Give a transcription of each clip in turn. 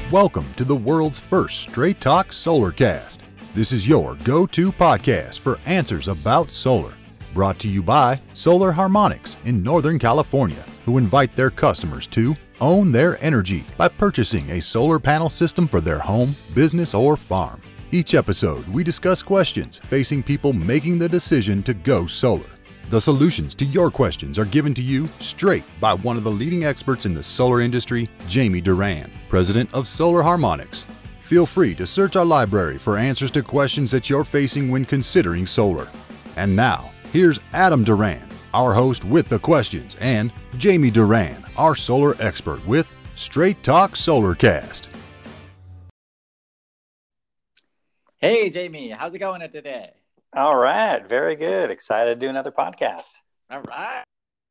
Welcome to the world's first Straight Talk Solarcast. This is your go-to podcast for answers about solar. Brought to you by Solar Harmonics in Northern California, who invite their customers to own their energy by purchasing a solar panel system for their home, business, or farm. Each episode, we discuss questions facing people making the decision to go solar. The solutions to your questions are given to you straight by one of the leading experts in the solar industry, Jamie Duran, president of Solar Harmonics. Feel free to search our library for answers to questions that you're facing when considering solar. And now, here's Adam Duran, our host with the questions, and Jamie Duran, our solar expert with Straight Talk Solarcast. Hey, Jamie, how's it going today? All right. Very good. Excited to do another podcast. All right.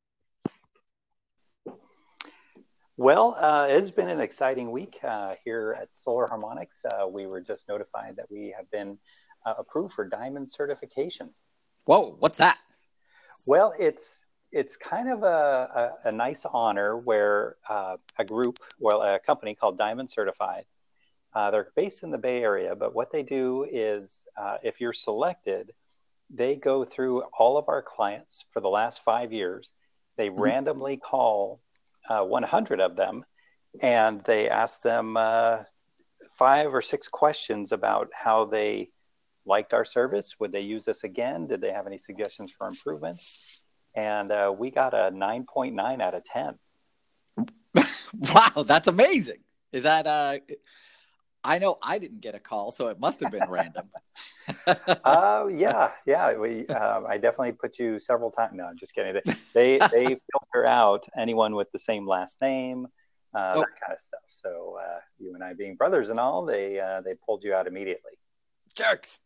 Well, it's been an exciting week here at Solar Harmonics. We were just notified that we have been approved for Diamond certification. Whoa, what's that? Well, it's kind of a nice honor where a company called Diamond Certified. They're based in the Bay Area, but what they do is if you're selected, they go through all of our clients for the last 5 years. They randomly call 100 of them, and they ask them 5 or 6 questions about how they liked our service. Would they use us again? Did they have any suggestions for improvements? And we got a 9.9 out of 10. Wow, that's amazing. Is that I know I didn't get a call, so it must have been random. Yeah. I definitely put you several times. No, I'm just kidding. They filter out anyone with the same last name, that kind of stuff. So you and I being brothers and all, they pulled you out immediately. Jerks.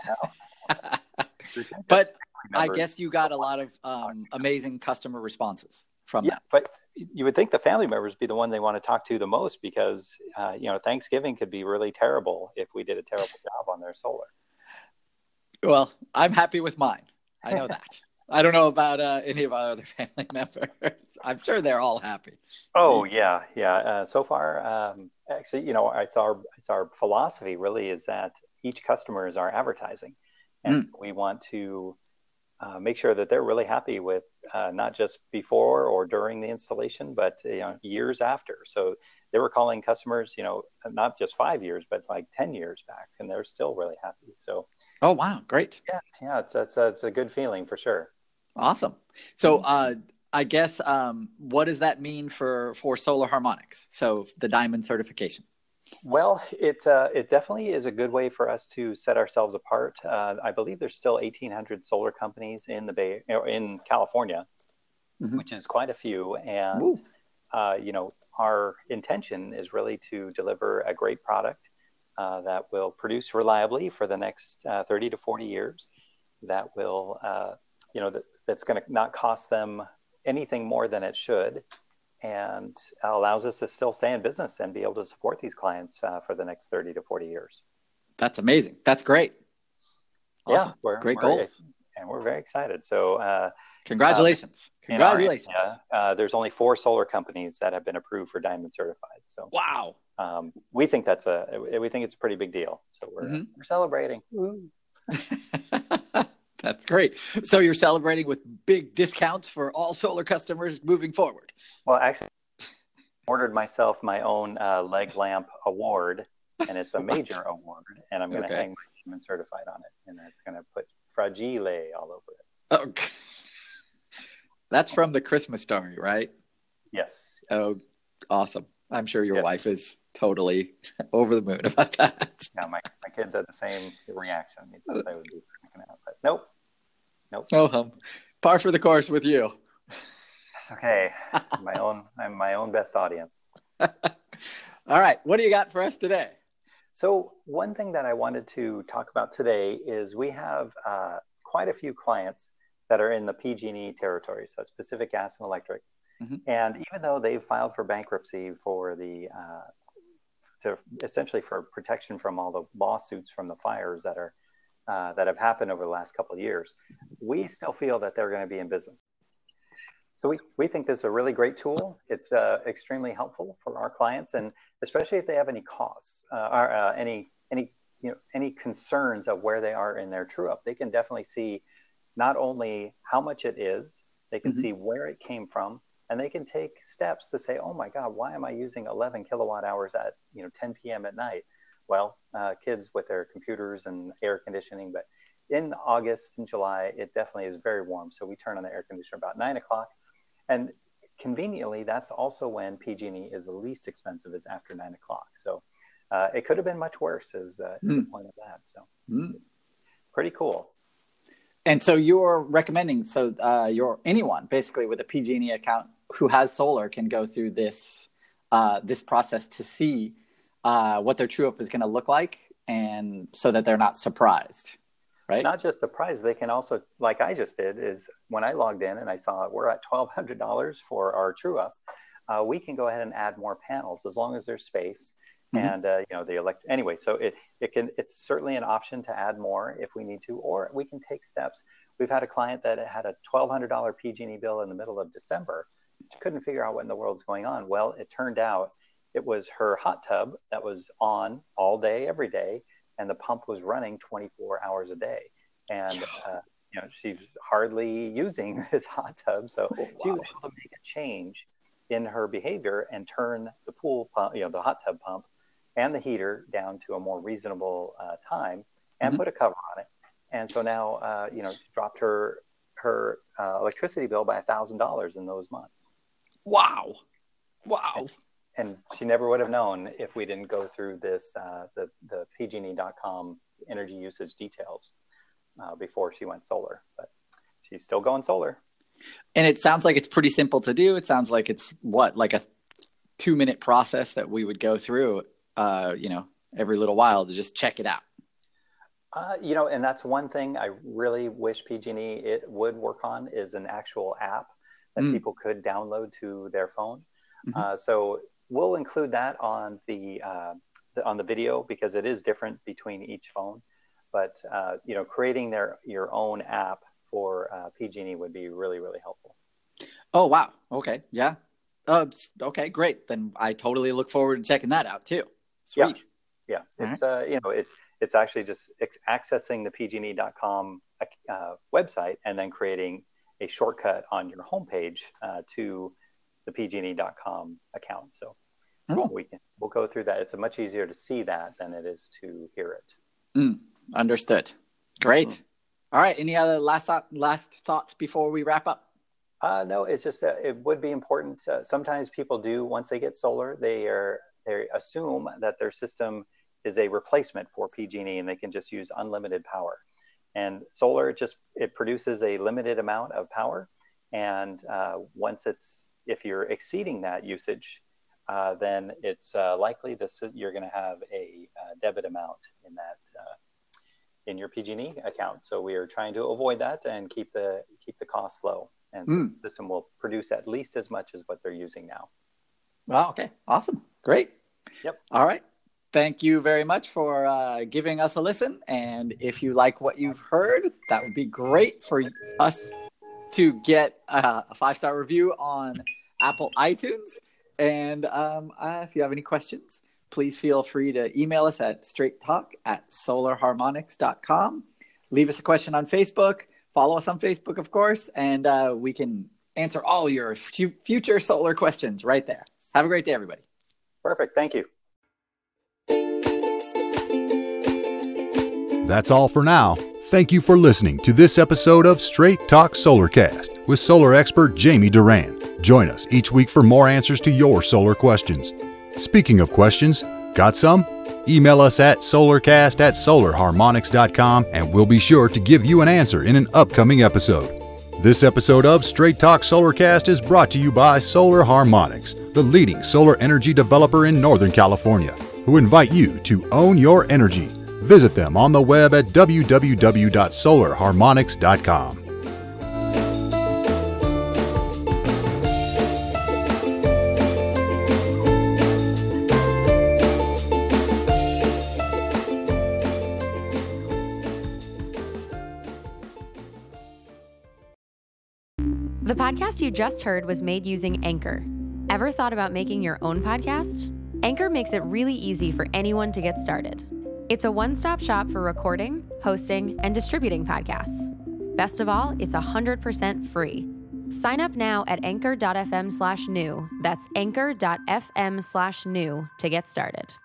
But I guess you got a lot of amazing customer responses from that. But you would think the family members be the one they want to talk to the most because, Thanksgiving could be really terrible if we did a terrible job on their solar. Well, I'm happy with mine. I know that. I don't know about any of our other family members. I'm sure they're all happy. Oh, jeez. Yeah. So far, actually, it's our philosophy really is that each customer is our advertising. And we want to make sure that they're really happy with not just before or during the installation, but years after. So they were calling customers, not just 5 years, but like 10 years back, and they're still really happy. So, oh wow, great! Yeah, it's a good feeling for sure. Awesome. So I guess what does that mean for Solar Harmonics? So the Diamond certification. Well, it definitely is a good way for us to set ourselves apart. I believe there's still 1,800 solar companies in California, which is quite a few. And our intention is really to deliver a great product that will produce reliably for the next 30 to 40 years. That will, that's going to not cost them anything more than it should, and allows us to still stay in business and be able to support these clients for the next 30 to 40 years. That's amazing. That's great. Awesome. Yeah, great goals. And we're very excited. So congratulations. Congratulations. There's only 4 solar companies that have been approved for Diamond certified. So wow. We think it's a pretty big deal. So we're celebrating. That's great. So you're celebrating with big discounts for all solar customers moving forward. Well, actually, I ordered myself my own leg lamp award, and it's a major award, and I'm going to hang my Diamond certified on it, and it's going to put Fragile all over it. Okay. That's from the Christmas Story, right? Yes. Oh, awesome. I'm sure your wife is totally over the moon about that. Yeah, my kids had the same reaction. They thought they would be freaking out, but nope. Oh, par for the course with you. It's okay. I'm my own best audience. All right. What do you got for us today? So one thing that I wanted to talk about today is we have quite a few clients that are in the PG&E territory, so that's Pacific Gas and Electric. And even though they've filed for bankruptcy for essentially for protection from all the lawsuits from the fires that have happened over the last couple of years, we still feel that they're going to be in business. So we think this is a really great tool. It's extremely helpful for our clients, and especially if they have any costs or any concerns of where they are in their true up, they can definitely see not only how much it is, they can see where it came from, and they can take steps to say, oh my God, why am I using 11 kilowatt hours at 10 p.m. at night? Well, kids with their computers and air conditioning, but in August and July, it definitely is very warm. So we turn on the air conditioner about 9 o'clock. And conveniently, that's also when PG&E is the least expensive, is after 9 o'clock. So it could have been much worse, is the point of that. So pretty cool. And so you're recommending, anyone basically with a PG&E account who has solar can go through this process to see what their true up is going to look like, and so that they're not surprised. Right? Not just the price, they can also, like I just did, is when I logged in and I saw we're at $1,200 for our true up, we can go ahead and add more panels as long as there's space. And anyway, so it's certainly an option to add more if we need to, or we can take steps. We've had a client that had a $1,200 PG&E bill in the middle of December. She couldn't figure out what in the world's going on. Well, it turned out it was her hot tub that was on all day, every day, and the pump was running 24 hours a day. And, she's hardly using this hot tub. So she was able to make a change in her behavior and turn the pool pump, the hot tub pump and the heater down to a more reasonable time, and put a cover on it. And so now, she dropped her electricity bill by $1,000 in those months. Wow. And she never would have known if we didn't go through this, the PG&E.com energy usage details before she went solar. But she's still going solar. And it sounds like it's pretty simple to do. It sounds like it's like a 2-minute process that we would go through, every little while to just check it out. And that's one thing I really wish PG&E it would work on, is an actual app that people could download to their phone. So we'll include that on the video, because it is different between each phone. But creating your own app for PG&E would be really, really helpful. Oh wow! Okay, yeah. Okay, great. Then I totally look forward to checking that out too. Sweet. Yeah. It's actually just accessing the PG&E.com website and then creating a shortcut on your homepage to the PG&E.com account. So we'll go through that. It's much easier to see that than it is to hear it. Understood. Great. All right. Any other last thoughts before we wrap up? No, it's just that it would be important. Sometimes people do, once they get solar, they assume that their system is a replacement for PG&E and they can just use unlimited power. And solar it produces a limited amount of power. And if you're exceeding that usage, then it's likely you're going to have a debit amount in your PG&E account. So we are trying to avoid that and keep the costs low. And so the system will produce at least as much as what they're using now. Well, okay. Awesome. Great. Yep. All right. Thank you very much for giving us a listen. And if you like what you've heard, that would be great for us to get a 5-star review on Apple iTunes. And if you have any questions, please feel free to email us at straighttalk@solarharmonics.com. Leave us a question on Facebook. Follow us on Facebook, of course, and we can answer all your future solar questions right there. Have a great day, everybody. Perfect. Thank you. That's all for now. Thank you for listening to this episode of Straight Talk Solarcast with solar expert Jamie Duran. Join us each week for more answers to your solar questions. Speaking of questions, got some? Email us at solarcast@solarharmonics.com and we'll be sure to give you an answer in an upcoming episode. This episode of Straight Talk Solarcast is brought to you by Solar Harmonics, the leading solar energy developer in Northern California, who invite you to own your energy. Visit them on the web at www.solarharmonics.com. The podcast you just heard was made using Anchor. Ever thought about making your own podcast? Anchor makes it really easy for anyone to get started. It's a one-stop shop for recording, hosting, and distributing podcasts. Best of all, it's 100% free. Sign up now at anchor.fm/new. That's anchor.fm/new to get started.